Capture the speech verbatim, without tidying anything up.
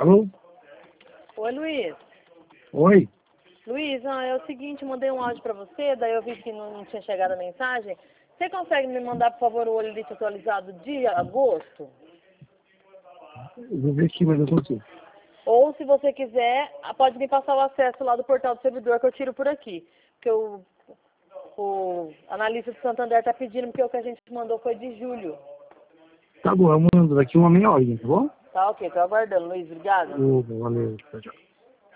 Alô? Oi, Luiz. Oi? Luiz, ah, é o seguinte, mandei um áudio pra você, daí eu vi que não, não tinha chegado a mensagem. Você consegue me mandar, por favor, o olhite atualizado de agosto? Eu vou ver aqui, mas eu consigo. Ou, se você quiser, pode me passar o acesso lá do portal do servidor que eu tiro por aqui. Porque o, o analista de Santander está pedindo, porque o que a gente mandou foi de julho. Tá bom, eu mando daqui uma meia hora, tá bom? Tá ok, tô aguardando, Luiz. Obrigada. Ô, valeu, tchau, tchau.